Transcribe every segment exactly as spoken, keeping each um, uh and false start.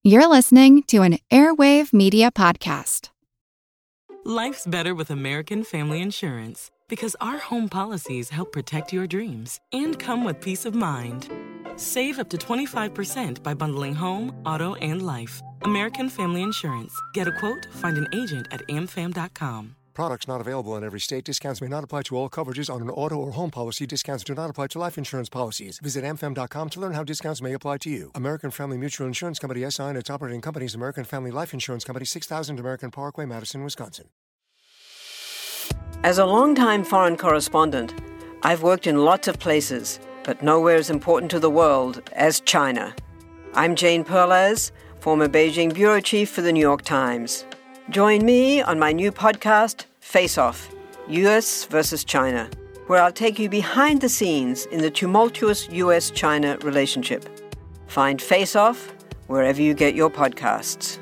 You're listening to an Airwave Media Podcast. Life's better with American Family Insurance because our home policies help protect your dreams and come with peace of mind. Save up to twenty-five percent by bundling home, auto, and life. American Family Insurance. Get a quote, find an agent at a m fam dot com. Products not available in every state. Discounts may not apply to all coverages on an auto or home policy. Discounts do not apply to life insurance policies. Visit a m fam dot com to learn how discounts may apply to you. American Family Mutual Insurance Company, S I and its operating companies, American Family Life Insurance Company, six thousand American Parkway, Madison, Wisconsin. As a longtime foreign correspondent, I've worked in lots of places, but nowhere as important to the world as China. I'm Jane Perlez, former Beijing bureau chief for the New York Times. Join me on my new podcast, Face Off, U S versus China, where I'll take you behind the scenes in the tumultuous U S China relationship. Find Face Off wherever you get your podcasts.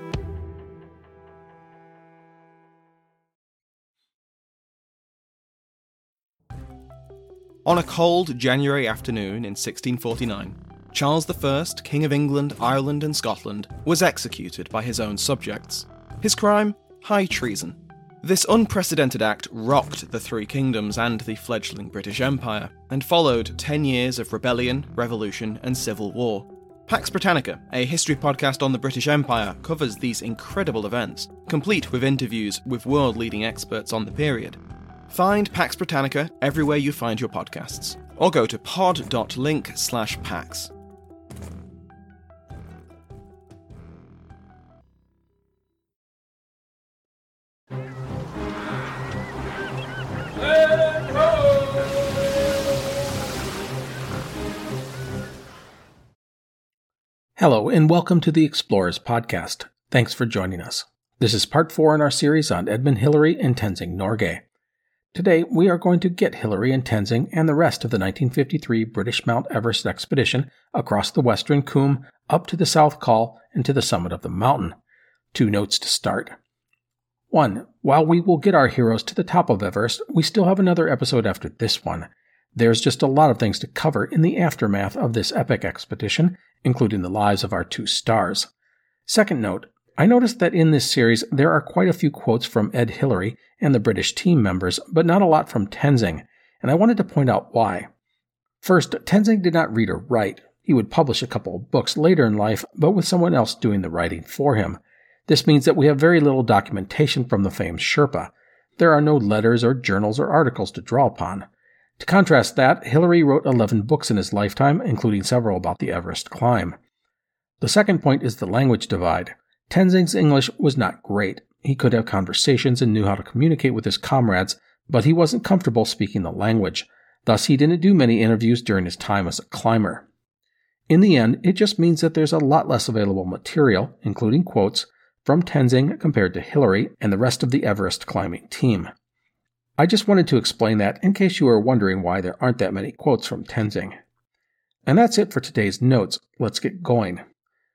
On a cold January afternoon in sixteen forty-nine, Charles the First, King of England, Ireland and Scotland, was executed by his own subjects. His crime? High treason. This unprecedented act rocked the Three Kingdoms and the fledgling British Empire, and followed ten years of rebellion, revolution and civil war. Pax Britannica, a history podcast on the British Empire, covers these incredible events, complete with interviews with world-leading experts on the period. Find Pax Britannica everywhere you find your podcasts, or go to pod.link slash pax. Hello, and welcome to the Explorers Podcast. Thanks for joining us. This is part four in our series on Edmund Hillary and Tenzing Norgay. Today, we are going to get Hillary and Tenzing and the rest of the nineteen fifty-three British Mount Everest expedition across the western Coombe, up to the South Col, and to the summit of the mountain. Two notes to start. One, while we will get our heroes to the top of Everest, we still have another episode after this one. There's just a lot of things to cover in the aftermath of this epic expedition, including the lives of our two stars. Second note, I noticed that in this series there are quite a few quotes from Ed Hillary and the British team members, but not a lot from Tenzing, and I wanted to point out why. First, Tenzing did not read or write. He would publish a couple of books later in life, but with someone else doing the writing for him. This means that we have very little documentation from the famed Sherpa. There are no letters or journals or articles to draw upon. To contrast that, Hillary wrote eleven books in his lifetime, including several about the Everest climb. The second point is the language divide. Tenzing's English was not great. He could have conversations and knew how to communicate with his comrades, but he wasn't comfortable speaking the language. Thus, he didn't do many interviews during his time as a climber. In the end, it just means that there's a lot less available material, including quotes, from Tenzing compared to Hillary and the rest of the Everest climbing team. I just wanted to explain that in case you were wondering why there aren't that many quotes from Tenzing. And that's it for today's notes. Let's get going.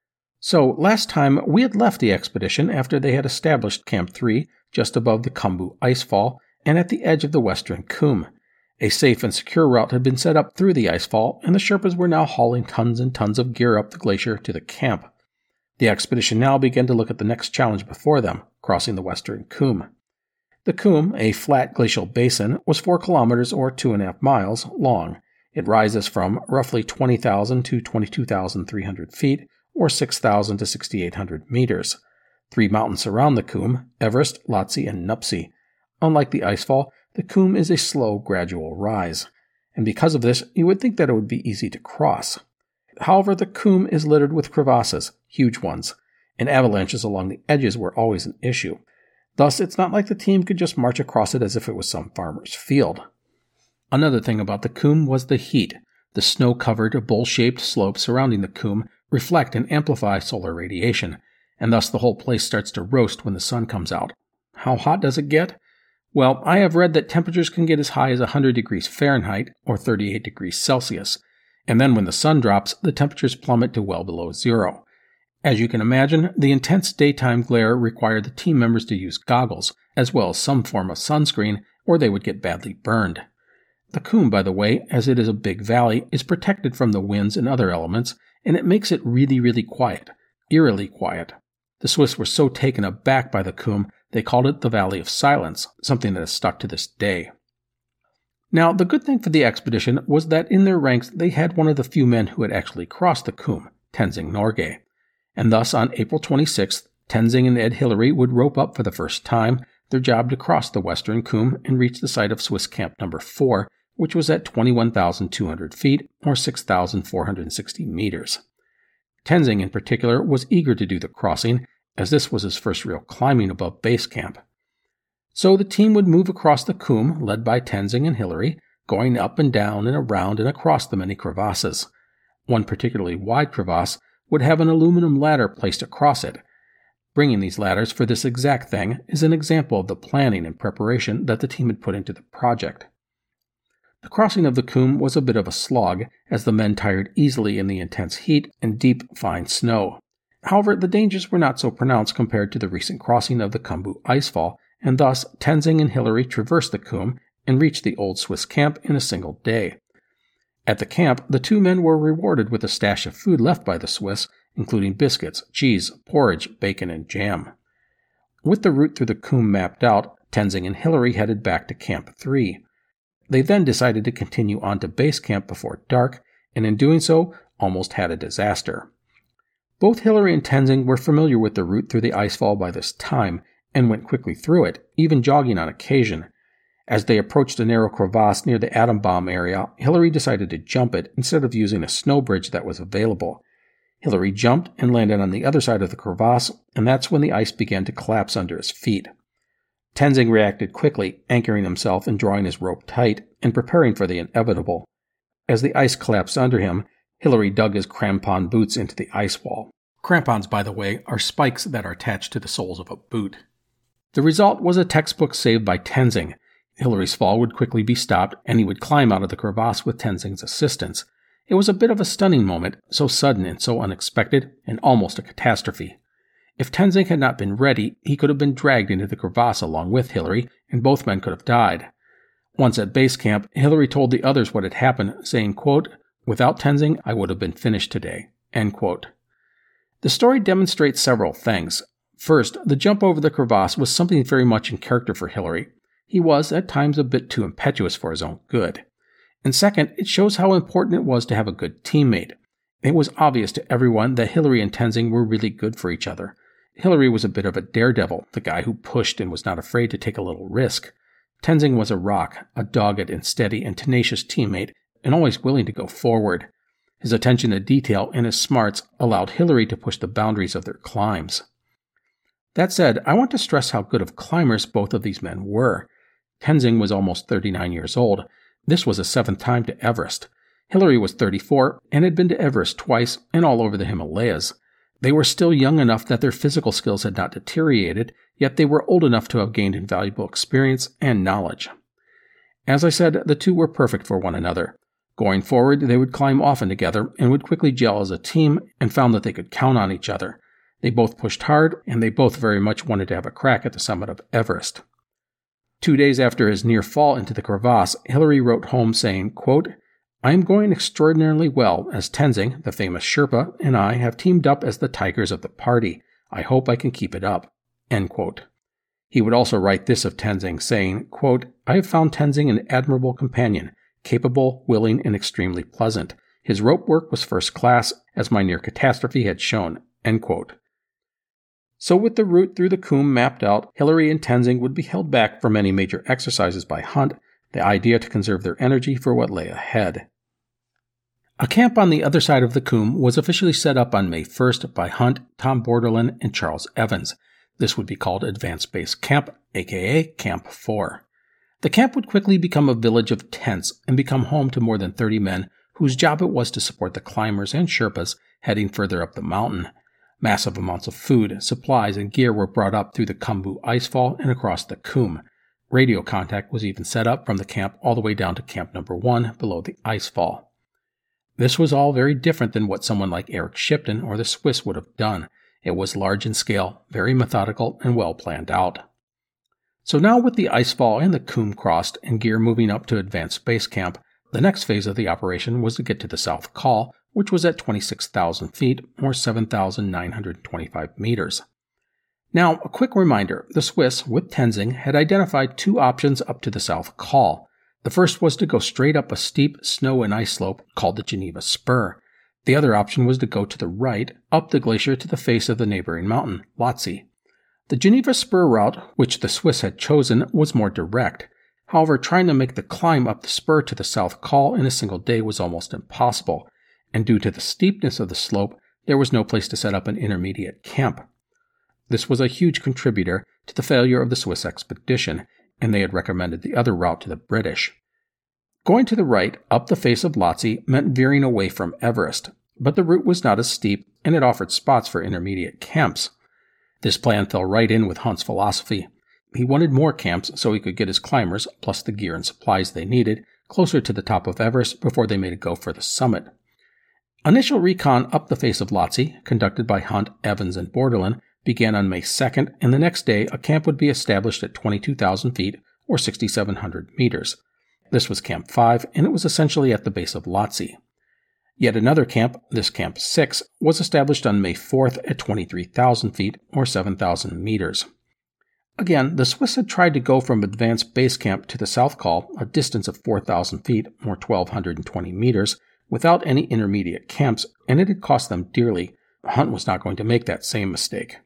So, last time we had left the expedition after they had established Camp three just above the Khumbu Icefall and at the edge of the western Coombe. A safe and secure route had been set up through the icefall, and the Sherpas were now hauling tons and tons of gear up the glacier to the camp. The expedition now began to look at the next challenge before them, crossing the western Coombe. The Coombe, a flat glacial basin, was four kilometers or two and a half miles long. It rises from roughly twenty thousand to twenty-two thousand three hundred feet, or six thousand to six thousand eight hundred meters. Three mountains surround the Coombe, Everest, Lhotse, and Nuptse. Unlike the icefall, the Coombe is a slow, gradual rise, and because of this, you would think that it would be easy to cross. However, the Coombe is littered with crevasses, huge ones, and avalanches along the edges were always an issue. Thus, it's not like the team could just march across it as if it was some farmer's field. Another thing about the Coombe was the heat. The snow-covered, bowl-shaped slopes surrounding the Coombe reflect and amplify solar radiation, and thus the whole place starts to roast when the sun comes out. How hot does it get? Well, I have read that temperatures can get as high as one hundred degrees Fahrenheit, or thirty-eight degrees Celsius, and then when the sun drops, the temperatures plummet to well below zero. As you can imagine, the intense daytime glare required the team members to use goggles, as well as some form of sunscreen, or they would get badly burned. The Coombe, by the way, as it is a big valley, is protected from the winds and other elements, and it makes it really, really quiet. eerily quiet. The Swiss were so taken aback by the Coombe, they called it the Valley of Silence, something that has stuck to this day. Now, the good thing for the expedition was that in their ranks they had one of the few men who had actually crossed the Coombe, Tenzing Norgay. And thus, on April twenty-sixth, Tenzing and Ed Hillary would rope up for the first time, their job to cross the western Coombe and reach the site of Swiss Camp Number four, which was at twenty-one thousand two hundred feet, or six thousand four hundred sixty meters. Tenzing, in particular, was eager to do the crossing, as this was his first real climbing above base camp. So the team would move across the Coombe, led by Tenzing and Hillary, going up and down and around and across the many crevasses. One particularly wide crevasse would have an aluminum ladder placed across it. Bringing these ladders for this exact thing is an example of the planning and preparation that the team had put into the project. The crossing of the Coombe was a bit of a slog, as the men tired easily in the intense heat and deep, fine snow. However, the dangers were not so pronounced compared to the recent crossing of the Khumbu Icefall, and thus Tenzing and Hillary traversed the Coombe and reached the old Swiss camp in a single day. At the camp, the two men were rewarded with a stash of food left by the Swiss, including biscuits, cheese, porridge, bacon, and jam. With the route through the Coombe mapped out, Tenzing and Hillary headed back to Camp three. They then decided to continue on to base camp before dark, and in doing so, almost had a disaster. Both Hillary and Tenzing were familiar with the route through the icefall by this time, and went quickly through it, even jogging on occasion. As they approached a narrow crevasse near the atom bomb area, Hillary decided to jump it instead of using a snow bridge that was available. Hillary jumped and landed on the other side of the crevasse, and that's when the ice began to collapse under his feet. Tenzing reacted quickly, anchoring himself and drawing his rope tight, and preparing for the inevitable. As the ice collapsed under him, Hillary dug his crampon boots into the ice wall. Crampons, by the way, are spikes that are attached to the soles of a boot. The result was a textbook save by Tenzing. Hillary's fall would quickly be stopped, and he would climb out of the crevasse with Tenzing's assistance. It was a bit of a stunning moment, so sudden and so unexpected, and almost a catastrophe. If Tenzing had not been ready, he could have been dragged into the crevasse along with Hillary, and both men could have died. Once at base camp, Hillary told the others what had happened, saying, quote, "Without Tenzing, I would have been finished today." End quote. The story demonstrates several things. First, the jump over the crevasse was something very much in character for Hillary. He was, at times, a bit too impetuous for his own good. And second, it shows how important it was to have a good teammate. It was obvious to everyone that Hillary and Tenzing were really good for each other. Hillary was a bit of a daredevil, the guy who pushed and was not afraid to take a little risk. Tenzing was a rock, a dogged and steady and tenacious teammate, and always willing to go forward. His attention to detail and his smarts allowed Hillary to push the boundaries of their climbs. That said, I want to stress how good of climbers both of these men were. Tenzing was almost thirty-nine years old. This was his seventh time to Everest. Hillary was thirty-four and had been to Everest twice and all over the Himalayas. They were still young enough that their physical skills had not deteriorated, yet they were old enough to have gained invaluable experience and knowledge. As I said, the two were perfect for one another. Going forward, they would climb often together and would quickly gel as a team and found that they could count on each other. They both pushed hard, and they both very much wanted to have a crack at the summit of Everest. Two days after his near fall into the crevasse, Hillary wrote home saying, quote, "I am going extraordinarily well, as Tenzing, the famous Sherpa, and I have teamed up as the tigers of the party. I hope I can keep it up." End quote. He would also write this of Tenzing, saying, quote, "I have found Tenzing an admirable companion, capable, willing, and extremely pleasant. His rope work was first class, as my near catastrophe had shown." End quote. So with the route through the Coombe mapped out, Hillary and Tenzing would be held back from any major exercises by Hunt, the idea to conserve their energy for what lay ahead. A camp on the other side of the Coombe was officially set up on May first by Hunt, Tom Borderland, and Charles Evans. This would be called Advanced Base Camp, aka Camp four. The camp would quickly become a village of tents and become home to more than thirty men whose job it was to support the climbers and Sherpas heading further up the mountain. Massive amounts of food, supplies, and gear were brought up through the Khumbu Icefall and across the Coombe. Radio contact was even set up from the camp all the way down to Camp Number one below the Icefall. This was all very different than what someone like Eric Shipton or the Swiss would have done. It was large in scale, very methodical, and well planned out. So now with the Icefall and the Coombe crossed and gear moving up to Advanced Base Camp, the next phase of the operation was to get to the South Col, which was at twenty-six thousand feet, or seven thousand nine hundred twenty-five meters. Now, a quick reminder, the Swiss, with Tenzing, had identified two options up to the South Col. The first was to go straight up a steep snow and ice slope called the Geneva Spur. The other option was to go to the right, up the glacier to the face of the neighboring mountain, Lhotse. The Geneva Spur route, which the Swiss had chosen, was more direct. However, trying to make the climb up the spur to the South Col in a single day was almost impossible, and due to the steepness of the slope, there was no place to set up an intermediate camp. This was a huge contributor to the failure of the Swiss expedition, and they had recommended the other route to the British. Going to the right, up the face of Lhotse, meant veering away from Everest, but the route was not as steep, and it offered spots for intermediate camps. This plan fell right in with Hunt's philosophy. He wanted more camps so he could get his climbers, plus the gear and supplies they needed, closer to the top of Everest before they made a go for the summit. Initial recon up the face of Lhotse, conducted by Hunt, Evans, and Bordelin, began on May second, and the next day a camp would be established at twenty-two thousand feet, or six thousand seven hundred meters. This was Camp five, and it was essentially at the base of Lhotse. Yet another camp, this Camp six, was established on May fourth at twenty-three thousand feet, or seven thousand meters. Again, the Swiss had tried to go from advanced base camp to the South Col, a distance of four thousand feet, or twelve twenty meters, without any intermediate camps, and it had cost them dearly. Hunt was not going to make that same mistake.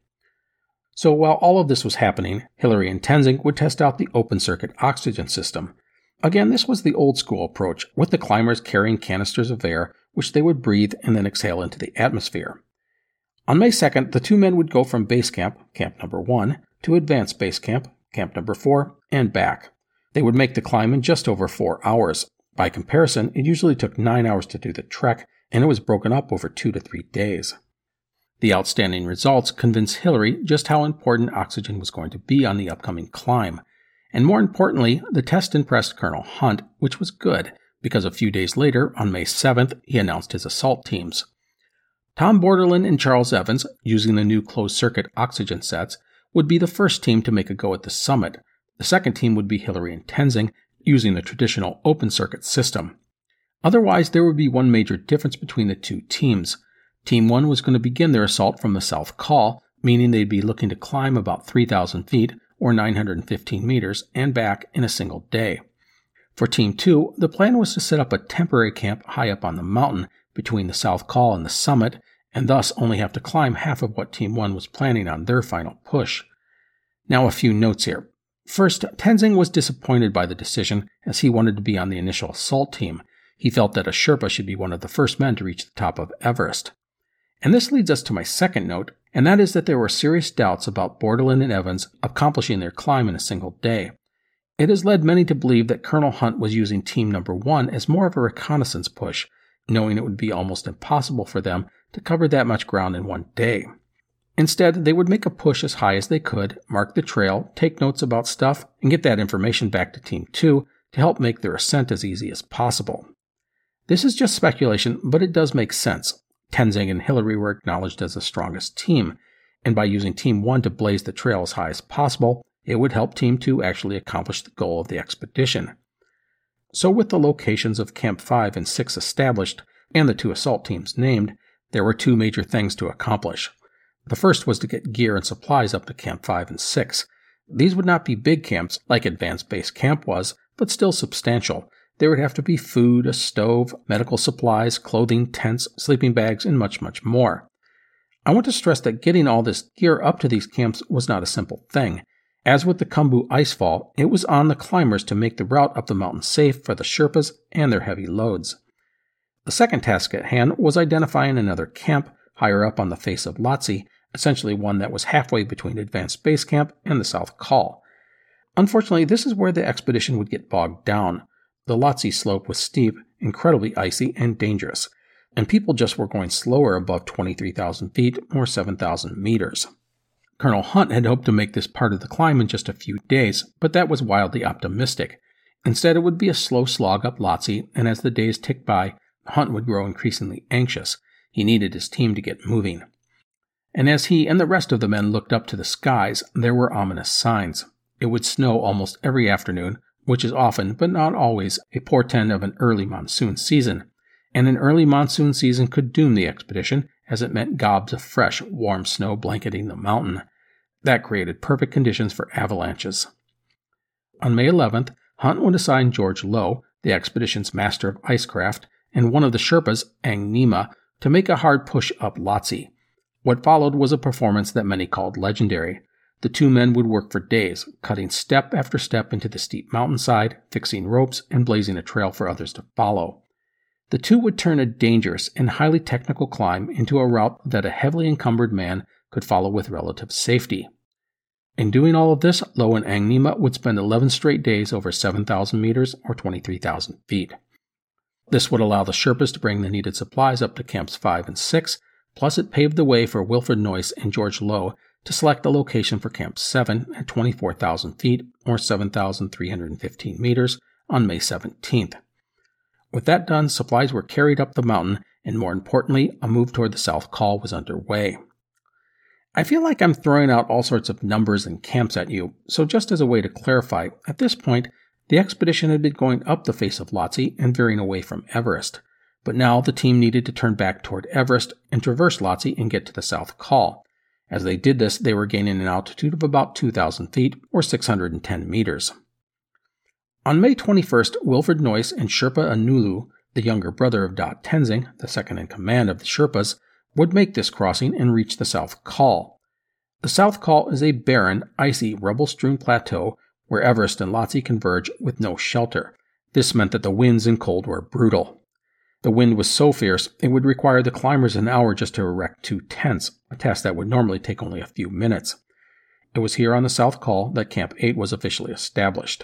So while all of this was happening, Hillary and Tenzing would test out the open-circuit oxygen system. Again, this was the old-school approach, with the climbers carrying canisters of air, which they would breathe and then exhale into the atmosphere. On May second, the two men would go from base camp, camp number one, to advanced base camp, camp number four, and back. They would make the climb in just over four hours. By comparison, it usually took nine hours to do the trek, and it was broken up over two to three days. The outstanding results convinced Hillary just how important oxygen was going to be on the upcoming climb. And more importantly, the test impressed Colonel Hunt, which was good, because a few days later, on May seventh, he announced his assault teams. Tom Bordelin and Charles Evans, using the new closed-circuit oxygen sets, would be the first team to make a go at the summit. The second team would be Hillary and Tenzing, using the traditional open-circuit system. Otherwise, there would be one major difference between the two teams. Team one was going to begin their assault from the South Col, meaning they'd be looking to climb about three thousand feet, or nine hundred fifteen meters, and back in a single day. For Team two, the plan was to set up a temporary camp high up on the mountain between the South Col and the summit, and thus only have to climb half of what Team one was planning on their final push. Now a few notes here. First, Tenzing was disappointed by the decision, as he wanted to be on the initial assault team. He felt that a Sherpa should be one of the first men to reach the top of Everest. And this leads us to my second note, and that is that there were serious doubts about Bordelin and Evans accomplishing their climb in a single day. It has led many to believe that Colonel Hunt was using Team Number One as more of a reconnaissance push, knowing it would be almost impossible for them to cover that much ground in one day. Instead, they would make a push as high as they could, mark the trail, take notes about stuff, and get that information back to Team Two to help make their ascent as easy as possible. This is just speculation, but it does make sense. Tenzing and Hillary were acknowledged as the strongest team, and by using Team one to blaze the trail as high as possible, it would help Team two actually accomplish the goal of the expedition. So with the locations of Camp five and six established, and the two assault teams named, there were two major things to accomplish. The first was to get gear and supplies up to Camp five and six. These would not be big camps like Advanced Base Camp was, but still substantial. There would have to be food, a stove, medical supplies, clothing, tents, sleeping bags, and much, much more. I want to stress that getting all this gear up to these camps was not a simple thing. As with the Khumbu Icefall, it was on the climbers to make the route up the mountain safe for the Sherpas and their heavy loads. The second task at hand was identifying another camp higher up on the face of Lhotse, essentially one that was halfway between Advanced Base Camp and the South Col. Unfortunately, this is where the expedition would get bogged down. The Lhotse slope was steep, incredibly icy, and dangerous, and people just were going slower above twenty-three thousand feet or seven thousand meters. Colonel Hunt had hoped to make this part of the climb in just a few days, but that was wildly optimistic. Instead, it would be a slow slog up Lhotse, and as the days ticked by, Hunt would grow increasingly anxious. He needed his team to get moving. And as he and the rest of the men looked up to the skies, there were ominous signs. It would snow almost every afternoon, which is often, but not always, a portent of an early monsoon season. and an early monsoon season could doom the expedition, as it meant gobs of fresh, warm snow blanketing the mountain. That created perfect conditions for avalanches. On May eleventh, Hunt would assign George Low, the expedition's master of icecraft, and one of the Sherpas, Ang Nima, to make a hard push up Lhotse. What followed was a performance that many called legendary. The two men would work for days, cutting step after step into the steep mountainside, fixing ropes, and blazing a trail for others to follow. The two would turn a dangerous and highly technical climb into a route that a heavily encumbered man could follow with relative safety. In doing all of this, Low and Ang Nima would spend eleven straight days over seven thousand meters or twenty-three thousand feet. This would allow the Sherpas to bring the needed supplies up to Camps five and six, plus it paved the way for Wilfred Noyce and George Low to select the location for Camp seven at twenty-four thousand feet or seven thousand three hundred fifteen meters on May seventeenth. With that done, supplies were carried up the mountain, and more importantly, a move toward the South Col was underway. I feel like I'm throwing out all sorts of numbers and camps at you, so just as a way to clarify, at this point, the expedition had been going up the face of Lhotse and veering away from Everest, but now the team needed to turn back toward Everest and traverse Lhotse and get to the South Col. As they did this, they were gaining an altitude of about two thousand feet or six hundred ten meters. On May twenty-first, Wilfred Noyce and Sherpa Anulu, the younger brother of Dot Tenzing, the second in command of the Sherpas, would make this crossing and reach the South Col. The South Col is a barren, icy, rubble-strewn plateau where Everest and Lhotse converge with no shelter. This meant that the winds and cold were brutal. The wind was so fierce it would require the climbers an hour just to erect two tents, a task that would normally take only a few minutes. It was here on the South Col that Camp eight was officially established.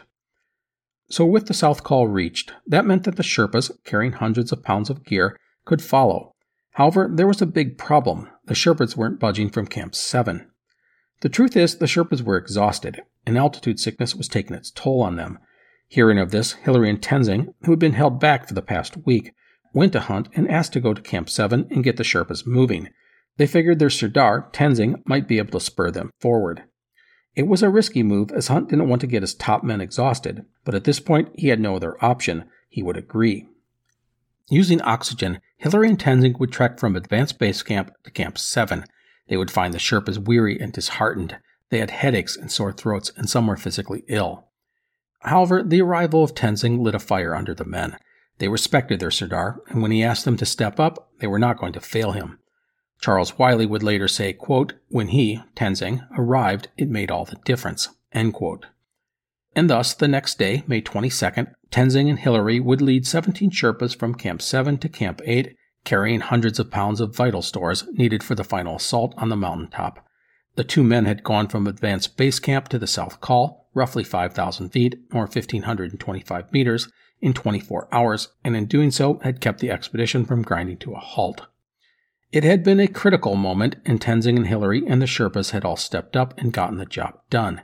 So with the South Col reached, that meant that the Sherpas, carrying hundreds of pounds of gear, could follow. However, there was a big problem. The Sherpas weren't budging from Camp seven. The truth is, the Sherpas were exhausted, and altitude sickness was taking its toll on them. Hearing of this, Hillary and Tenzing, who had been held back for the past week, went to Hunt and asked to go to Camp seven and get the Sherpas moving. They figured their Sirdar, Tenzing, might be able to spur them forward. It was a risky move, as Hunt didn't want to get his top men exhausted, but at this point he had no other option. He would agree. Using oxygen, Hillary and Tenzing would trek from Advanced Base Camp to Camp seven. They would find the Sherpas weary and disheartened. They had headaches and sore throats, and some were physically ill. However, the arrival of Tenzing lit a fire under the men. They respected their Sirdar, and when he asked them to step up, they were not going to fail him. Charles Wiley would later say, quote, "When he, Tenzing, arrived, it made all the difference," end quote. And thus, the next day, May twenty-second, Tenzing and Hillary would lead seventeen Sherpas from Camp seven to Camp eight, carrying hundreds of pounds of vital stores needed for the final assault on the mountaintop. The two men had gone from Advanced Base Camp to the South Col, roughly five thousand feet, or one thousand five hundred twenty-five meters, in twenty-four hours, and in doing so had kept the expedition from grinding to a halt. It had been a critical moment, and Tenzing and Hillary and the Sherpas had all stepped up and gotten the job done.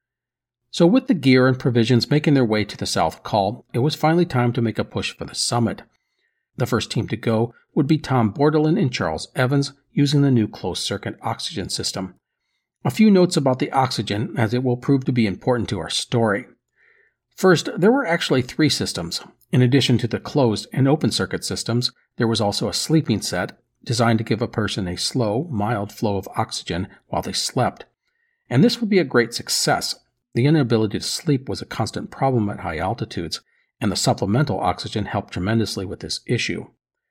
So with the gear and provisions making their way to the South Col, it was finally time to make a push for the summit. The first team to go would be Tom Bordelin and Charles Evans, using the new closed-circuit oxygen system. A few notes about the oxygen, as it will prove to be important to our story. First, there were actually three systems. In addition to the closed and open-circuit systems, there was also a sleeping set, designed to give a person a slow, mild flow of oxygen while they slept. And this would be a great success. The inability to sleep was a constant problem at high altitudes, and the supplemental oxygen helped tremendously with this issue.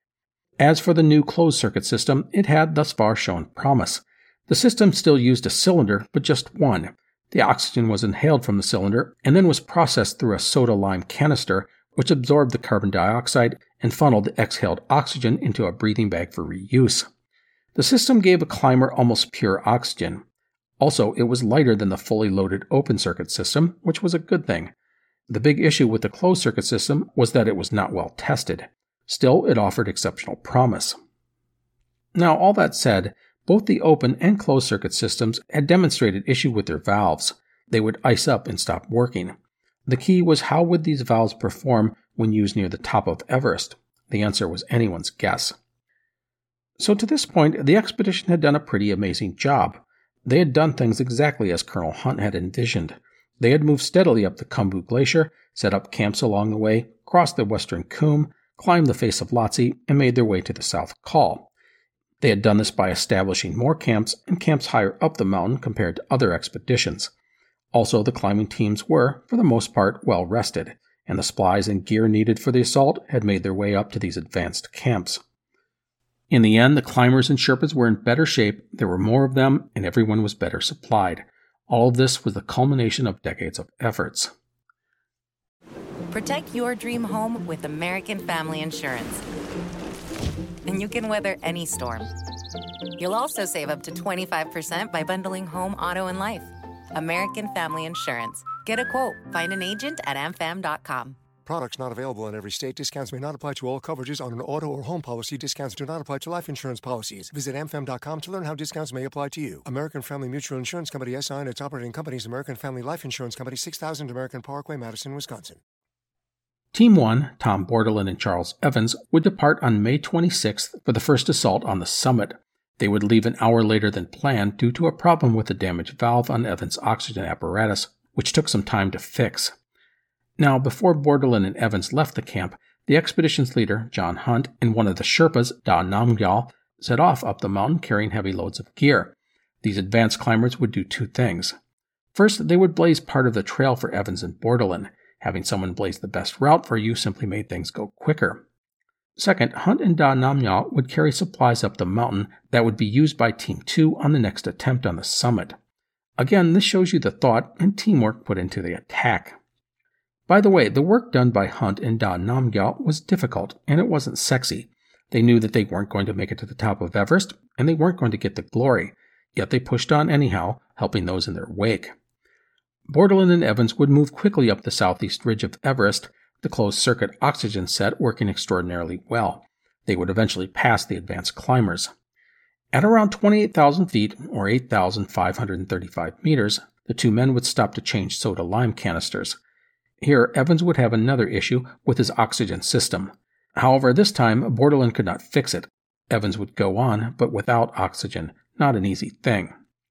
As for the new closed-circuit system, it had thus far shown promise. The system still used a cylinder, but just one. The oxygen was inhaled from the cylinder and then was processed through a soda-lime canister, which absorbed the carbon dioxide and funneled the exhaled oxygen into a breathing bag for reuse. The system gave a climber almost pure oxygen. Also, it was lighter than the fully loaded open-circuit system, which was a good thing. The big issue with the closed-circuit system was that it was not well tested. Still, it offered exceptional promise. Now, all that said, both the open and closed-circuit systems had demonstrated issue with their valves. They would ice up and stop working. The key was how would these valves perform when used near the top of Everest? The answer was anyone's guess. So to this point, the expedition had done a pretty amazing job. They had done things exactly as Colonel Hunt had envisioned. They had moved steadily up the Khumbu Glacier, set up camps along the way, crossed the Western Cwm, climbed the face of Lhotse and made their way to the South Col. They had done this by establishing more camps and camps higher up the mountain compared to other expeditions. Also, the climbing teams were, for the most part, well rested, and the supplies and gear needed for the assault had made their way up to these advanced camps. In the end, the climbers and Sherpas were in better shape, there were more of them, and everyone was better supplied. All of this was the culmination of decades of efforts. Protect your dream home with American Family Insurance. And you can weather any storm. You'll also save up to twenty-five percent by bundling home, auto, and life. American Family Insurance. Get a quote. Find an agent at am fam dot com. Products not available in every state. Discounts may not apply to all coverages on an auto or home policy. Discounts do not apply to life insurance policies. Visit am fam dot com to learn how discounts may apply to you. American Family Mutual Insurance Company, S I and its operating companies, American Family Life Insurance Company, six thousand American Parkway, Madison, Wisconsin. Team one, Tom Bordelon and Charles Evans, would depart on May twenty-sixth for the first assault on the summit. They would leave an hour later than planned due to a problem with the damaged valve on Evans' oxygen apparatus, which took some time to fix. Now, before Bordelon and Evans left the camp, the expedition's leader, John Hunt, and one of the Sherpas, Da Namgyal, set off up the mountain carrying heavy loads of gear. These advanced climbers would do two things. First, they would blaze part of the trail for Evans and Bordelon. Having someone blaze the best route for you simply made things go quicker. Second, Hunt and Da Namgyal would carry supplies up the mountain that would be used by Team two on the next attempt on the summit. Again, this shows you the thought and teamwork put into the attack. By the way, the work done by Hunt and Da Namgyal was difficult, and it wasn't sexy. They knew that they weren't going to make it to the top of Everest, and they weren't going to get the glory, yet they pushed on anyhow, helping those in their wake. Bordelon and Evans would move quickly up the southeast ridge of Everest, the closed-circuit oxygen set working extraordinarily well. They would eventually pass the advanced climbers. At around twenty-eight thousand feet, or eight thousand five hundred thirty-five meters, the two men would stop to change soda-lime canisters. Here, Evans would have another issue with his oxygen system. However, this time, Bordelon could not fix it. Evans would go on, but without oxygen. Not an easy thing.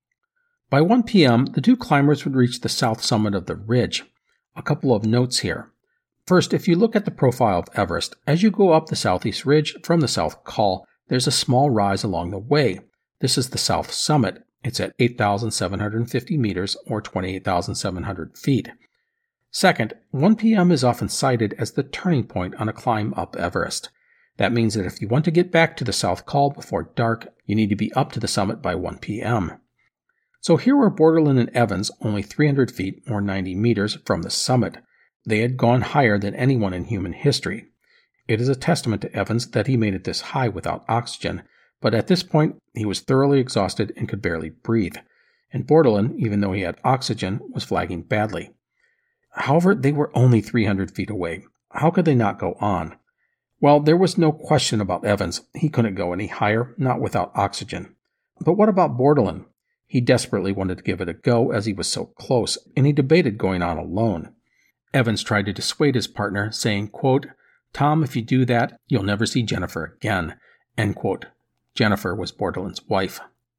By one p.m., the two climbers would reach the south summit of the ridge. A couple of notes here. First, if you look at the profile of Everest, as you go up the southeast ridge from the South Col, there's a small rise along the way. This is the south summit. It's at eight thousand seven hundred fifty meters, or twenty-eight thousand seven hundred feet. Second, one p.m. is often cited as the turning point on a climb up Everest. That means that if you want to get back to the South Col before dark, you need to be up to the summit by one p.m. So here were Bordelon and Evans, only three hundred feet, or ninety meters, from the summit. They had gone higher than anyone in human history. It is a testament to Evans that he made it this high without oxygen, but at this point he was thoroughly exhausted and could barely breathe. And Bordelon, even though he had oxygen, was flagging badly. However, they were only three hundred feet away. How could they not go on? Well, there was no question about Evans. He couldn't go any higher, not without oxygen. But what about Bordelon? He desperately wanted to give it a go as he was so close, and he debated going on alone. Evans tried to dissuade his partner, saying, quote, "Tom, if you do that, you'll never see Jennifer again." End quote. Jennifer was Bordelon's wife.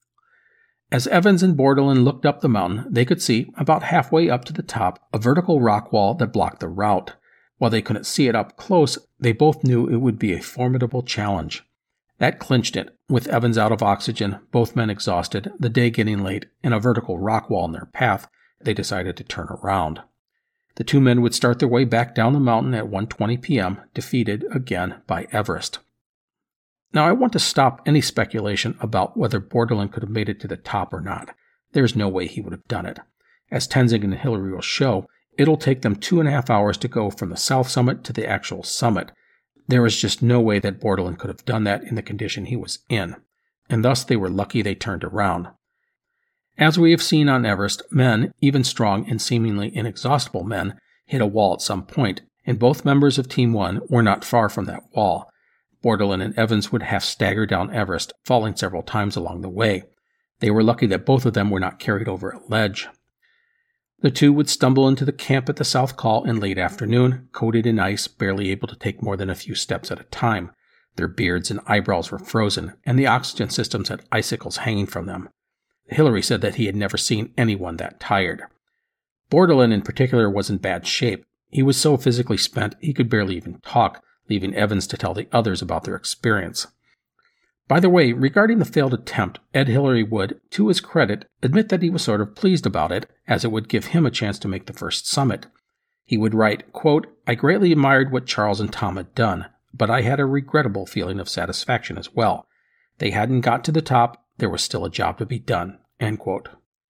As Evans and Bordelon looked up the mountain, they could see, about halfway up to the top, a vertical rock wall that blocked the route. While they couldn't see it up close, they both knew it would be a formidable challenge. That clinched it. With Evans out of oxygen, both men exhausted, the day getting late, and a vertical rock wall in their path, they decided to turn around. The two men would start their way back down the mountain at one twenty p.m., defeated again by Everest. Now I want to stop any speculation about whether Bordelon could have made it to the top or not. There's no way he would have done it. As Tenzing and Hillary will show, it'll take them two and a half hours to go from the south summit to the actual summit. There is just no way that Bordelon could have done that in the condition he was in, and thus they were lucky they turned around. As we have seen on Everest, men, even strong and seemingly inexhaustible men, hit a wall at some point, and both members of Team one were not far from that wall. Bordelon and Evans would half stagger down Everest, falling several times along the way. They were lucky that both of them were not carried over a ledge. The two would stumble into the camp at the South Col in late afternoon, coated in ice, barely able to take more than a few steps at a time. Their beards and eyebrows were frozen, and the oxygen systems had icicles hanging from them. Hillary said that he had never seen anyone that tired. Bordelon in particular was in bad shape. He was so physically spent he could barely even talk, leaving Evans to tell the others about their experience. By the way, regarding the failed attempt, Ed Hillary would, to his credit, admit that he was sort of pleased about it, as it would give him a chance to make the first summit. He would write, quote, "I greatly admired what Charles and Tom had done, but I had a regrettable feeling of satisfaction as well. They hadn't got to the top, there was still a job to be done." End quote.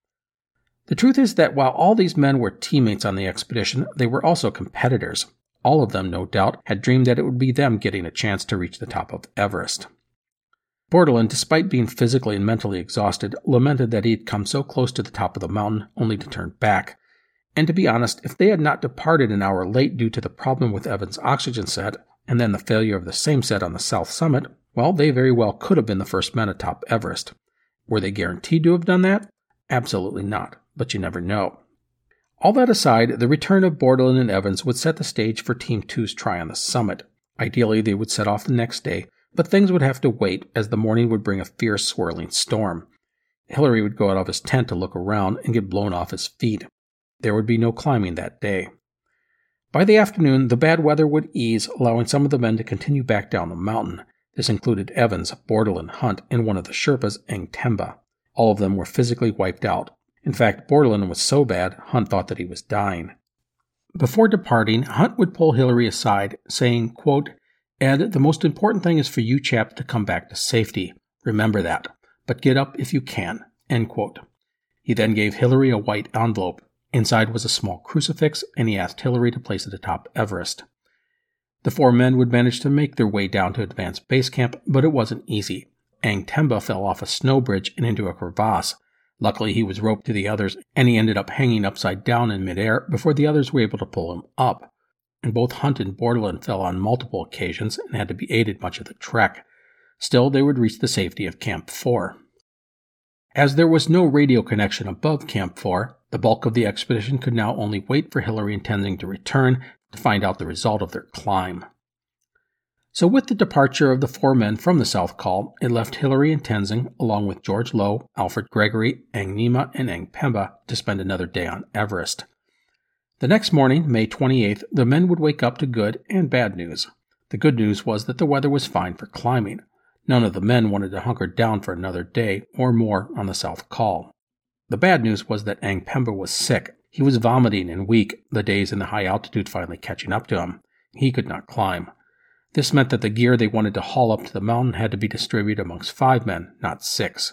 The truth is that while all these men were teammates on the expedition, they were also competitors. All of them, no doubt, had dreamed that it would be them getting a chance to reach the top of Everest. Bordelon, despite being physically and mentally exhausted, lamented that he had come so close to the top of the mountain only to turn back. And to be honest, if they had not departed an hour late due to the problem with Evans' oxygen set, and then the failure of the same set on the south summit, well, they very well could have been the first men atop Everest. Were they guaranteed to have done that? Absolutely not, but you never know. All that aside, the return of Bordelon and Evans would set the stage for Team two's try on the summit. Ideally, they would set off the next day, but things would have to wait as the morning would bring a fierce swirling storm. Hillary would go out of his tent to look around and get blown off his feet. There would be no climbing that day. By the afternoon, the bad weather would ease, allowing some of the men to continue back down the mountain. This included Evans, Bordelon, Hunt, and one of the Sherpas, Eng Temba. All of them were physically wiped out. In fact, Bordelon was so bad, Hunt thought that he was dying. Before departing, Hunt would pull Hillary aside, saying, quote, "Ed, the most important thing is for you chaps to come back to safety. Remember that. But get up if you can." End quote. He then gave Hillary a white envelope. Inside was a small crucifix, and he asked Hillary to place it atop Everest. The four men would manage to make their way down to advanced base camp, but it wasn't easy. Eng Temba fell off a snow bridge and into a crevasse. Luckily, he was roped to the others, and he ended up hanging upside down in midair before the others were able to pull him up. And both Hunt and Bordelon fell on multiple occasions and had to be aided much of the trek. Still, they would reach the safety of Camp four. As there was no radio connection above Camp four, the bulk of the expedition could now only wait for Hillary and Tenzing to return to find out the result of their climb. So with the departure of the four men from the South Col, it left Hillary and Tenzing, along with George Low, Alfred Gregory, Eng Nima, and Eng Pemba, to spend another day on Everest. The next morning, May twenty-eighth, the men would wake up to good and bad news. The good news was that the weather was fine for climbing. None of the men wanted to hunker down for another day or more on the South Col. The bad news was that Eng Pemba was sick. He was vomiting and weak, the days in the high altitude finally catching up to him. He could not climb. This meant that the gear they wanted to haul up to the mountain had to be distributed amongst five men, not six.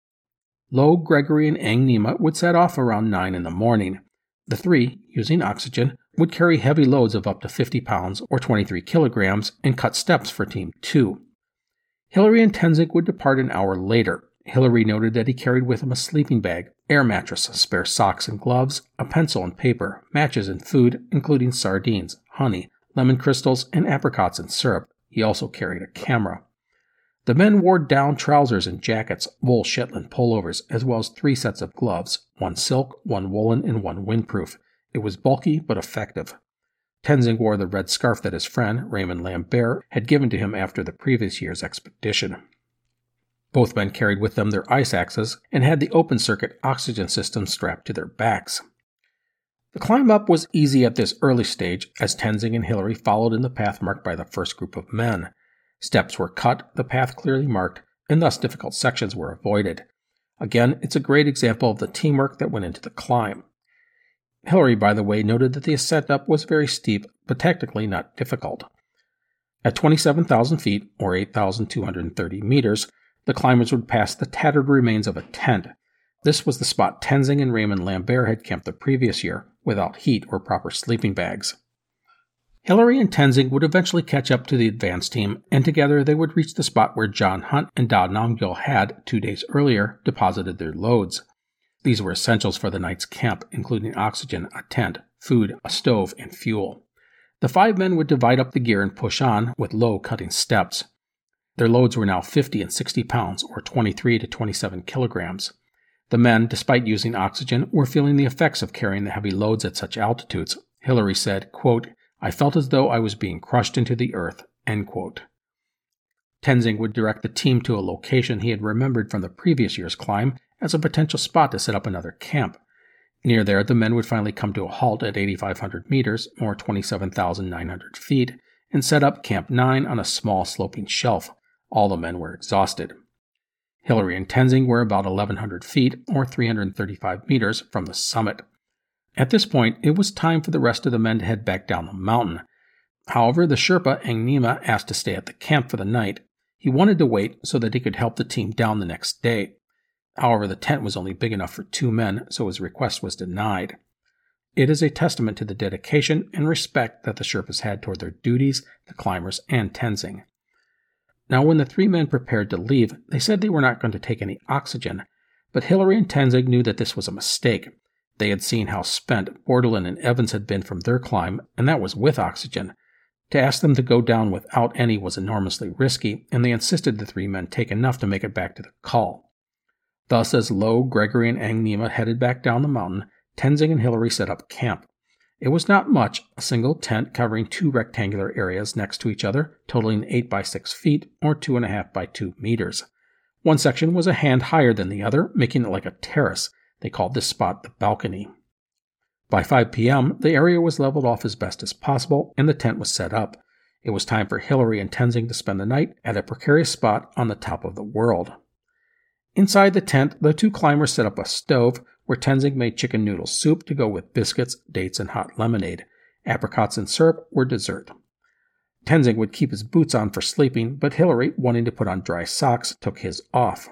Low, Gregory, and Eng Nima would set off around nine in the morning. The three, using oxygen, would carry heavy loads of up to fifty pounds or twenty-three kilograms and cut steps for Team two. Hillary and Tenzing would depart an hour later. Hillary noted that he carried with him a sleeping bag, air mattress, spare socks and gloves, a pencil and paper, matches and food, including sardines, honey, lemon crystals, and apricots and syrup. He also carried a camera. The men wore down trousers and jackets, wool Shetland pullovers, as well as three sets of gloves, one silk, one woolen, and one windproof. It was bulky but effective. Tenzing wore the red scarf that his friend, Raymond Lambert, had given to him after the previous year's expedition. Both men carried with them their ice axes and had the open-circuit oxygen system strapped to their backs. The climb up was easy at this early stage, as Tenzing and Hillary followed in the path marked by the first group of men. Steps were cut, the path clearly marked, and thus difficult sections were avoided. Again, it's a great example of the teamwork that went into the climb. Hillary, by the way, noted that the ascent up was very steep, but technically not difficult. At twenty-seven thousand feet, or eight thousand two hundred thirty meters, the climbers would pass the tattered remains of a tent. This was the spot Tenzing and Raymond Lambert had camped the previous year, without heat or proper sleeping bags. Hillary and Tenzing would eventually catch up to the advance team, and together they would reach the spot where John Hunt and Da Nonggil had, two days earlier, deposited their loads. These were essentials for the night's camp, including oxygen, a tent, food, a stove, and fuel. The five men would divide up the gear and push on, with Low cutting steps. Their loads were now fifty and sixty pounds, or twenty-three to twenty-seven kilograms. The men, despite using oxygen, were feeling the effects of carrying the heavy loads at such altitudes. Hillary said, quote, "I felt as though I was being crushed into the earth." End quote. Tenzing would direct the team to a location he had remembered from the previous year's climb as a potential spot to set up another camp. Near there, the men would finally come to a halt at eighty-five hundred meters, or twenty-seven thousand nine hundred feet, and set up Camp nine on a small sloping shelf. All the men were exhausted. Hillary and Tenzing were about eleven hundred feet, or three hundred thirty-five meters, from the summit. At this point, it was time for the rest of the men to head back down the mountain. However, the Sherpa Angnima asked to stay at the camp for the night. He wanted to wait so that he could help the team down the next day. However, the tent was only big enough for two men, so his request was denied. It is a testament to the dedication and respect that the Sherpas had toward their duties, the climbers, and Tenzing. Now, when the three men prepared to leave, they said they were not going to take any oxygen, but Hillary and Tenzing knew that this was a mistake. They had seen how spent Bordelin and Evans had been from their climb, and that was with oxygen. To ask them to go down without any was enormously risky, and they insisted the three men take enough to make it back to the call. Thus, as Lowe, Gregory, and Angnima headed back down the mountain, Tenzing and Hillary set up camp. It was not much, a single tent covering two rectangular areas next to each other, totaling eight by six feet, or two and a half by two meters. One section was a hand higher than the other, making it like a terrace. They called this spot the balcony. By five p.m., the area was leveled off as best as possible, and the tent was set up. It was time for Hillary and Tenzing to spend the night at a precarious spot on the top of the world. Inside the tent, the two climbers set up a stove, where Tenzing made chicken noodle soup to go with biscuits, dates, and hot lemonade. Apricots and syrup were dessert. Tenzing would keep his boots on for sleeping, but Hillary, wanting to put on dry socks, took his off.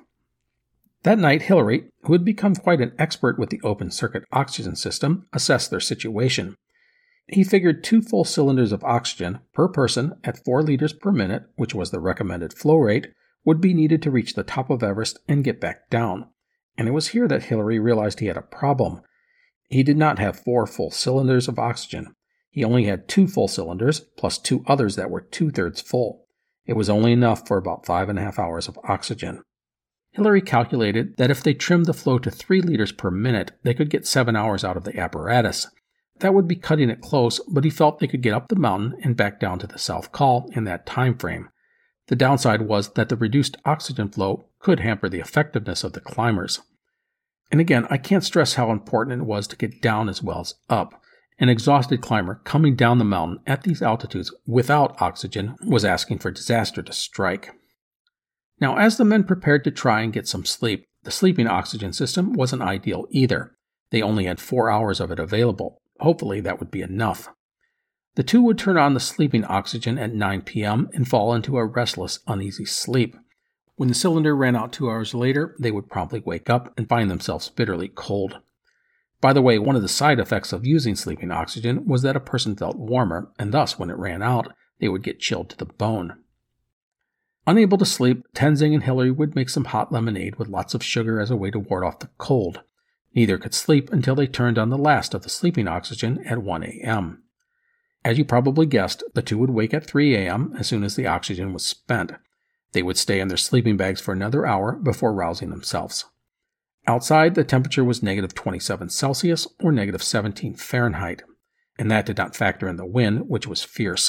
That night, Hillary, who had become quite an expert with the open-circuit oxygen system, assessed their situation. He figured two full cylinders of oxygen per person at four liters per minute, which was the recommended flow rate, would be needed to reach the top of Everest and get back down. And it was here that Hillary realized he had a problem. He did not have four full cylinders of oxygen. He only had two full cylinders, plus two others that were two-thirds full. It was only enough for about five and a half hours of oxygen. Hillary calculated that if they trimmed the flow to three liters per minute, they could get seven hours out of the apparatus. That would be cutting it close, but he felt they could get up the mountain and back down to the South Col in that time frame. The downside was that the reduced oxygen flow could hamper the effectiveness of the climbers. And again, I can't stress how important it was to get down as well as up. An exhausted climber coming down the mountain at these altitudes without oxygen was asking for disaster to strike. Now, as the men prepared to try and get some sleep, the sleeping oxygen system wasn't ideal either. They only had four hours of it available. Hopefully that would be enough. The two would turn on the sleeping oxygen at nine p.m. and fall into a restless, uneasy sleep. When the cylinder ran out two hours later, they would promptly wake up and find themselves bitterly cold. By the way, one of the side effects of using sleeping oxygen was that a person felt warmer, and thus, when it ran out, they would get chilled to the bone. Unable to sleep, Tenzing and Hillary would make some hot lemonade with lots of sugar as a way to ward off the cold. Neither could sleep until they turned on the last of the sleeping oxygen at one a.m. As you probably guessed, the two would wake at three a.m. as soon as the oxygen was spent. They would stay in their sleeping bags for another hour before rousing themselves. Outside, the temperature was negative twenty-seven Celsius or negative seventeen Fahrenheit, and that did not factor in the wind, which was fierce.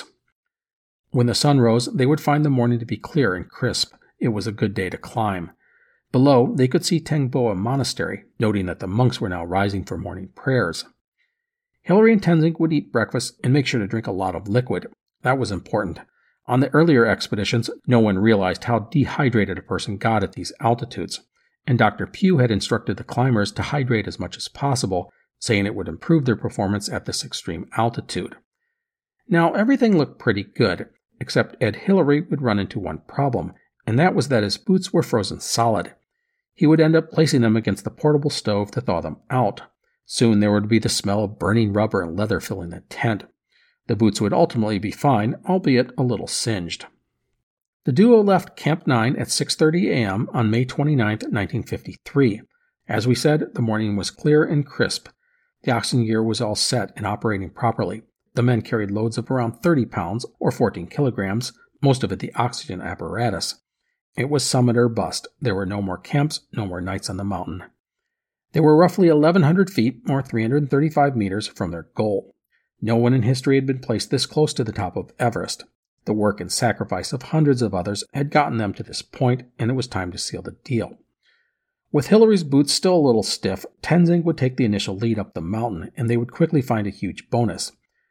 When the sun rose, they would find the morning to be clear and crisp. It was a good day to climb. Below, they could see Tengboa Monastery, noting that the monks were now rising for morning prayers. Hillary and Tenzing would eat breakfast and make sure to drink a lot of liquid. That was important. On the earlier expeditions, no one realized how dehydrated a person got at these altitudes, and Doctor Pugh had instructed the climbers to hydrate as much as possible, saying it would improve their performance at this extreme altitude. Now, everything looked pretty good, except Ed Hillary would run into one problem, and that was that his boots were frozen solid. He would end up placing them against the portable stove to thaw them out. Soon there would be the smell of burning rubber and leather filling the tent. The boots would ultimately be fine, albeit a little singed. The duo left Camp nine at six thirty a.m. on May twenty-ninth, nineteen fifty-three. As we said, the morning was clear and crisp. The oxygen gear was all set and operating properly. The men carried loads of around thirty pounds, or fourteen kilograms, most of it the oxygen apparatus. It was summit or bust. There were no more camps, no more nights on the mountain. They were roughly eleven hundred feet, or three hundred thirty-five meters, from their goal. No one in history had been placed this close to the top of Everest. The work and sacrifice of hundreds of others had gotten them to this point, and it was time to seal the deal. With Hillary's boots still a little stiff, Tenzing would take the initial lead up the mountain, and they would quickly find a huge bonus.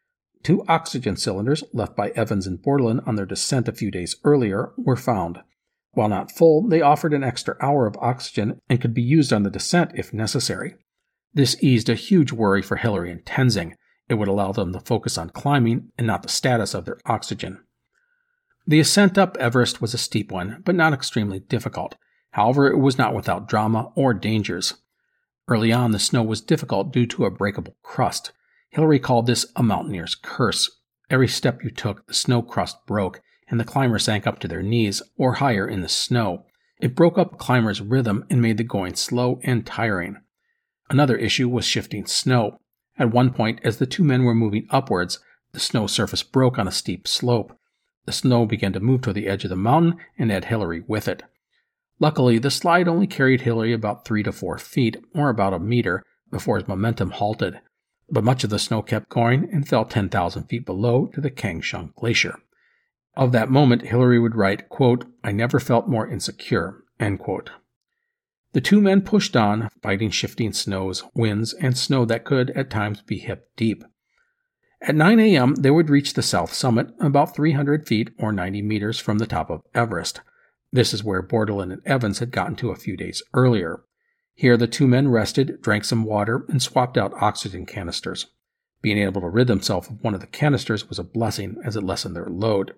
Two oxygen cylinders left by Evans and Bordelin on their descent a few days earlier were found. While not full, they offered an extra hour of oxygen and could be used on the descent if necessary. This eased a huge worry for Hillary and Tenzing. It would allow them to focus on climbing and not the status of their oxygen. The ascent up Everest was a steep one, but not extremely difficult. However, it was not without drama or dangers. Early on, the snow was difficult due to a breakable crust. Hillary called this a mountaineer's curse. Every step you took, the snow crust broke, and the climber sank up to their knees or higher in the snow. It broke up the climber's rhythm and made the going slow and tiring. Another issue was shifting snow. At one point, as the two men were moving upwards, the snow surface broke on a steep slope. The snow began to move to the edge of the mountain and had Hillary with it. Luckily, the slide only carried Hillary about three to four feet, or about a meter, before his momentum halted. But much of the snow kept going and fell ten thousand feet below to the Kangshung Glacier. Of that moment, Hillary would write, quote, "I never felt more insecure," end quote. The two men pushed on, fighting shifting snows, winds, and snow that could, at times, be hip deep. At nine a.m., they would reach the south summit, about three hundred feet or ninety meters from the top of Everest. This is where Bordelin and Evans had gotten to a few days earlier. Here the two men rested, drank some water, and swapped out oxygen canisters. Being able to rid themselves of one of the canisters was a blessing, as it lessened their load.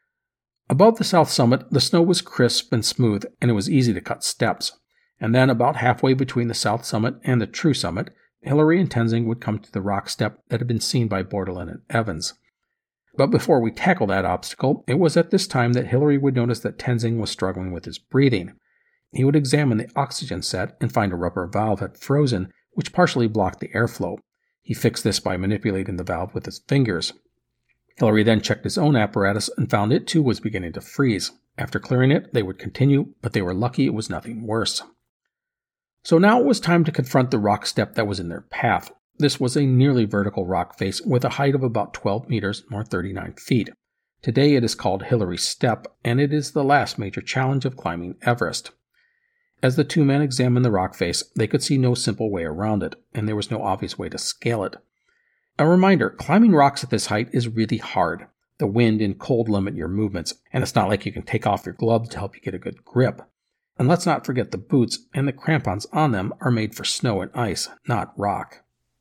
Above the south summit, the snow was crisp and smooth, and it was easy to cut steps. And then, about halfway between the south summit and the true summit, Hillary and Tenzing would come to the rock step that had been seen by Bordelin and Evans. But before we tackle that obstacle, it was at this time that Hillary would notice that Tenzing was struggling with his breathing. He would examine the oxygen set and find a rubber valve had frozen, which partially blocked the airflow. He fixed this by manipulating the valve with his fingers. Hillary then checked his own apparatus and found it too was beginning to freeze. After clearing it, they would continue, but they were lucky it was nothing worse. So now it was time to confront the rock step that was in their path. This was a nearly vertical rock face with a height of about twelve meters or thirty-nine feet. Today it is called Hillary's Step, and it is the last major challenge of climbing Everest. As the two men examined the rock face, they could see no simple way around it, and there was no obvious way to scale it. A reminder, climbing rocks at this height is really hard. The wind and cold limit your movements, and it's not like you can take off your gloves to help you get a good grip. And let's not forget the boots and the crampons on them are made for snow and ice, not rock.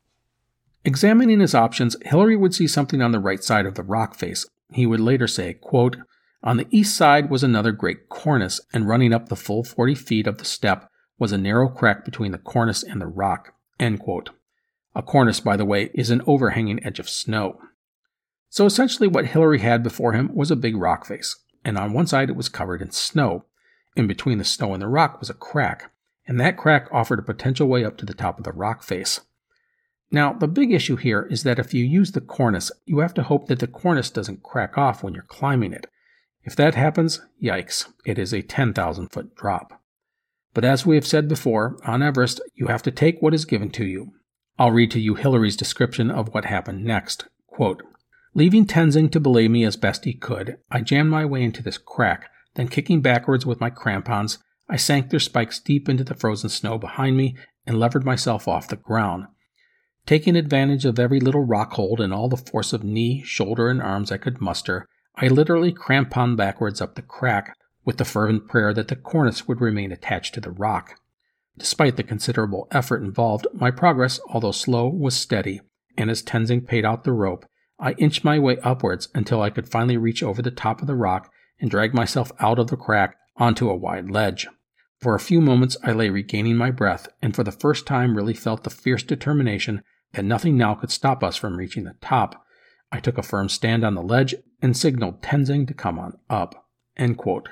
Examining his options, Hillary would see something on the right side of the rock face. He would later say, quote, "On the east side was another great cornice, and running up the full forty feet of the step was a narrow crack between the cornice and the rock," end quote. A cornice, by the way, is an overhanging edge of snow. So essentially what Hillary had before him was a big rock face, and on one side it was covered in snow. In between the snow and the rock was a crack, and that crack offered a potential way up to the top of the rock face. Now, the big issue here is that if you use the cornice, you have to hope that the cornice doesn't crack off when you're climbing it. If that happens, yikes, it is a ten thousand foot drop. But as we have said before, on Everest, you have to take what is given to you. I'll read to you Hillary's description of what happened next. Quote, "Leaving Tenzing to belay me as best he could, I jammed my way into this crack. Then kicking backwards with my crampons, I sank their spikes deep into the frozen snow behind me and levered myself off the ground. Taking advantage of every little rock hold and all the force of knee, shoulder, and arms I could muster, I literally cramponed backwards up the crack, with the fervent prayer that the cornice would remain attached to the rock. Despite the considerable effort involved, my progress, although slow, was steady, and as Tenzing paid out the rope, I inched my way upwards until I could finally reach over the top of the rock and drag myself out of the crack onto a wide ledge. For a few moments I lay regaining my breath, and for the first time really felt the fierce determination that nothing now could stop us from reaching the top. I took a firm stand on the ledge and signaled Tenzing to come on up." End quote.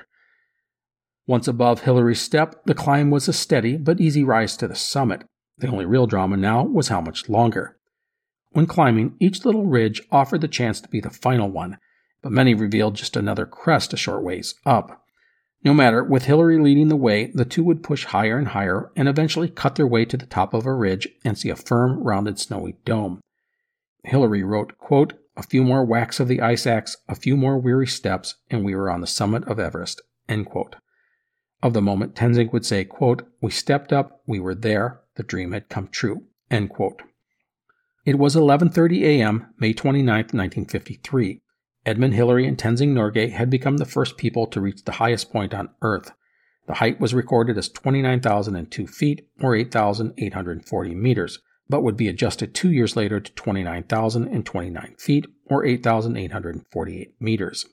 Once above Hillary's Step, the climb was a steady but easy rise to the summit. The only real drama now was how much longer. When climbing, each little ridge offered the chance to be the final one, but many revealed just another crest a short ways up. No matter, with Hillary leading the way, the two would push higher and higher and eventually cut their way to the top of a ridge and see a firm, rounded, snowy dome. Hillary wrote, quote, "A few more whacks of the ice axe, a few more weary steps, and we were on the summit of Everest." End quote. Of the moment, Tenzing would say, quote, "We stepped up, we were there, the dream had come true." End quote. It was eleven thirty a.m., May twenty-ninth, nineteen fifty-three. Edmund Hillary and Tenzing Norgay had become the first people to reach the highest point on Earth. The height was recorded as twenty-nine thousand two feet, or eight thousand eight hundred forty meters, but would be adjusted two years later to twenty-nine thousand twenty-nine feet, or eight thousand eight hundred forty-eight meters.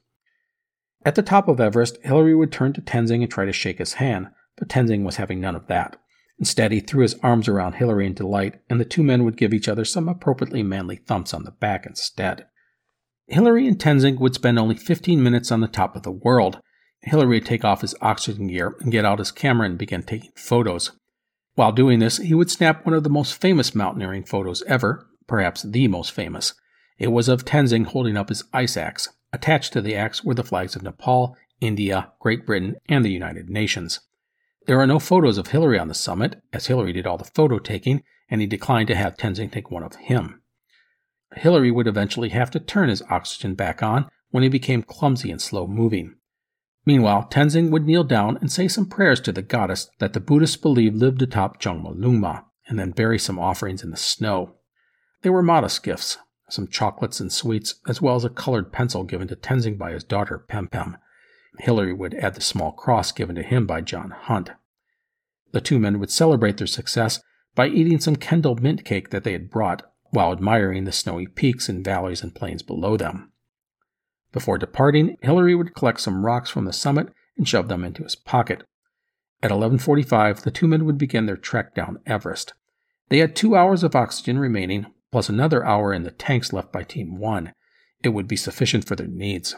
At the top of Everest, Hillary would turn to Tenzing and try to shake his hand, but Tenzing was having none of that. Instead, he threw his arms around Hillary in delight, and the two men would give each other some appropriately manly thumps on the back instead. Hillary and Tenzing would spend only fifteen minutes on the top of the world. Hillary would take off his oxygen gear and get out his camera and begin taking photos. While doing this, he would snap one of the most famous mountaineering photos ever, perhaps the most famous. It was of Tenzing holding up his ice axe. Attached to the axe were the flags of Nepal, India, Great Britain, and the United Nations. There are no photos of Hillary on the summit, as Hillary did all the photo taking, and he declined to have Tenzing take one of him. Hillary would eventually have to turn his oxygen back on when he became clumsy and slow-moving. Meanwhile, Tenzing would kneel down and say some prayers to the goddess that the Buddhists believed lived atop Jungmalungma, and then bury some offerings in the snow. They were modest gifts, some chocolates and sweets, as well as a colored pencil given to Tenzing by his daughter, Pempem. Hillary would add the small cross given to him by John Hunt. The two men would celebrate their success by eating some Kendall mint cake that they had brought, while admiring the snowy peaks and valleys and plains below them. Before departing, Hillary would collect some rocks from the summit and shove them into his pocket. At eleven forty-five, the two men would begin their trek down Everest. They had two hours of oxygen remaining, plus another hour in the tanks left by Team one. It would be sufficient for their needs.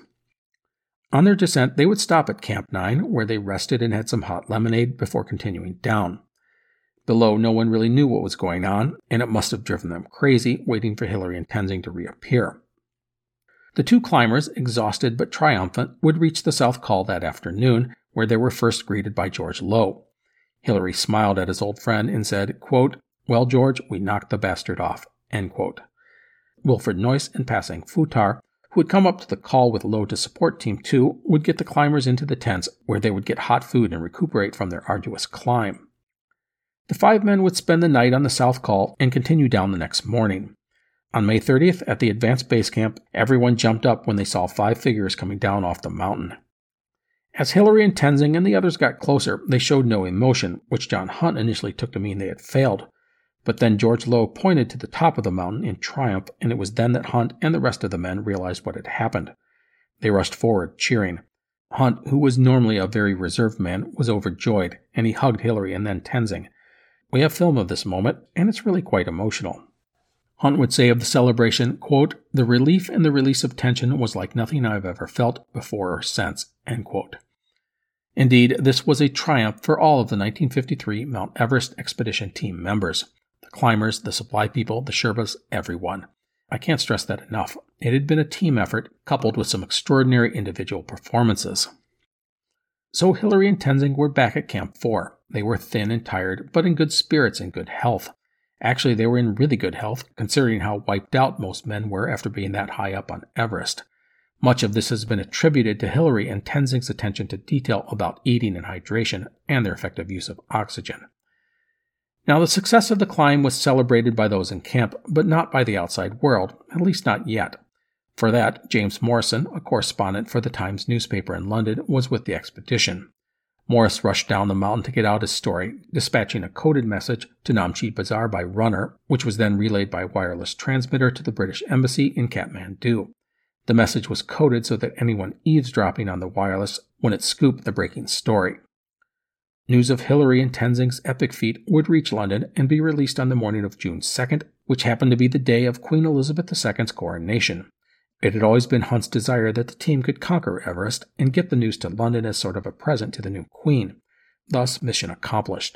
On their descent, they would stop at Camp nine, where they rested and had some hot lemonade before continuing down. Below, no one really knew what was going on, and it must have driven them crazy, waiting for Hillary and Tenzing to reappear. The two climbers, exhausted but triumphant, would reach the South Col that afternoon, where they were first greeted by George Low. Hillary smiled at his old friend and said, quote, "Well, George, we knocked the bastard off," end quote. Wilfred Noyce and Passang Futar, who had come up to the col with Low to support Team two, would get the climbers into the tents, where they would get hot food and recuperate from their arduous climb. The five men would spend the night on the South Col and continue down the next morning. On May thirtieth, at the advanced base camp, everyone jumped up when they saw five figures coming down off the mountain. As Hillary and Tenzing and the others got closer, they showed no emotion, which John Hunt initially took to mean they had failed. But then George Low pointed to the top of the mountain in triumph, and it was then that Hunt and the rest of the men realized what had happened. They rushed forward, cheering. Hunt, who was normally a very reserved man, was overjoyed, and he hugged Hillary and then Tenzing. We have film of this moment, and it's really quite emotional. Hunt would say of the celebration, quote, "The relief and the release of tension was like nothing I've ever felt before or since," end quote. Indeed, this was a triumph for all of the nineteen fifty-three Mount Everest expedition team members. The climbers, the supply people, the Sherpas, everyone. I can't stress that enough. It had been a team effort, coupled with some extraordinary individual performances. So Hillary and Tenzing were back at Camp four. They were thin and tired, but in good spirits and good health. Actually, they were in really good health, considering how wiped out most men were after being that high up on Everest. Much of this has been attributed to Hillary and Tenzing's attention to detail about eating and hydration, and their effective use of oxygen. Now, the success of the climb was celebrated by those in camp, but not by the outside world, at least not yet. For that, James Morrison, a correspondent for the Times newspaper in London, was with the expedition. Morris rushed down the mountain to get out his story, dispatching a coded message to Namche Bazaar by runner, which was then relayed by wireless transmitter to the British Embassy in Kathmandu. The message was coded so that anyone eavesdropping on the wireless wouldn't scoop the breaking story. News of Hillary and Tenzing's epic feat would reach London and be released on the morning of June second, which happened to be the day of Queen Elizabeth the Second's coronation. It had always been Hunt's desire that the team could conquer Everest and get the news to London as sort of a present to the new queen. Thus, mission accomplished.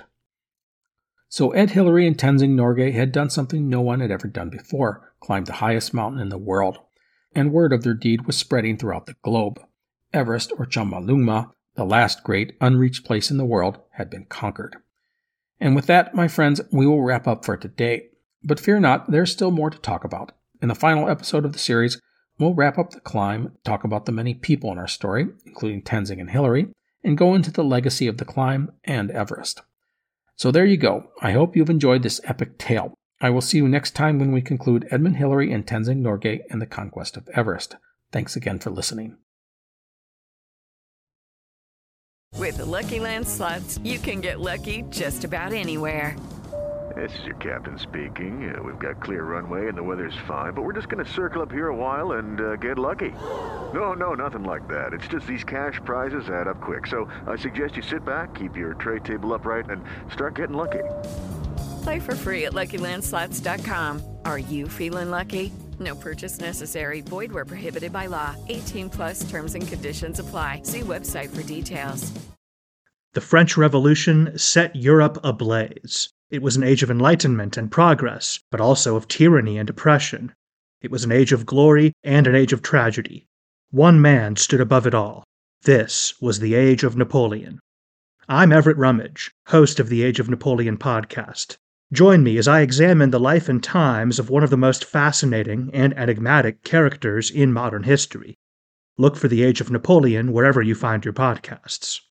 So Ed Hillary and Tenzing Norgay had done something no one had ever done before, climbed the highest mountain in the world. And word of their deed was spreading throughout the globe. Everest, or Jungmalungma, the last great unreached place in the world, had been conquered. And with that, my friends, we will wrap up for today. But fear not, there's still more to talk about. In the final episode of the series, we'll wrap up the climb, talk about the many people in our story, including Tenzing and Hillary, and go into the legacy of the climb and Everest. So there you go. I hope you've enjoyed this epic tale. I will see you next time when we conclude Edmund Hillary and Tenzing Norgay and the Conquest of Everest. Thanks again for listening. With the Lucky Land Slots, you can get lucky just about anywhere. This is your captain speaking. Uh, we've got clear runway and the weather's fine, but we're just going to circle up here a while and uh, get lucky. No, no, nothing like that. It's just these cash prizes add up quick. So I suggest you sit back, keep your tray table upright, and start getting lucky. Play for free at Lucky Land Slots dot com. Are you feeling lucky? No purchase necessary. Void where prohibited by law. eighteen plus terms and conditions apply. See website for details. The French Revolution set Europe ablaze. It was an age of enlightenment and progress, but also of tyranny and oppression. It was an age of glory and an age of tragedy. One man stood above it all. This was the Age of Napoleon. I'm Everett Rummage, host of the Age of Napoleon podcast. Join me as I examine the life and times of one of the most fascinating and enigmatic characters in modern history. Look for the Age of Napoleon wherever you find your podcasts.